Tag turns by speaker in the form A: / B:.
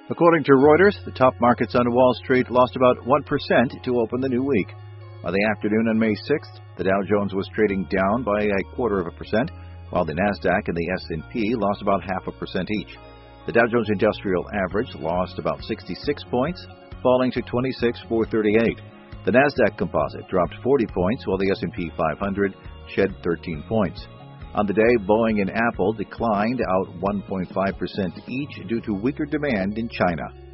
A: According to Reuters, the top markets on Wall Street lost about 1% to open the new week. By the afternoon on May 6th, the Dow Jones was trading down by 0.25%, while the Nasdaq and the S&P lost about 0.5% each. The Dow Jones Industrial Average lost about 66 points, falling to 26,438. The Nasdaq Composite dropped 40 points, while the S&P 500 shed 13 points. On the day, Boeing and Apple declined out 1.5% each due to weaker demand in China.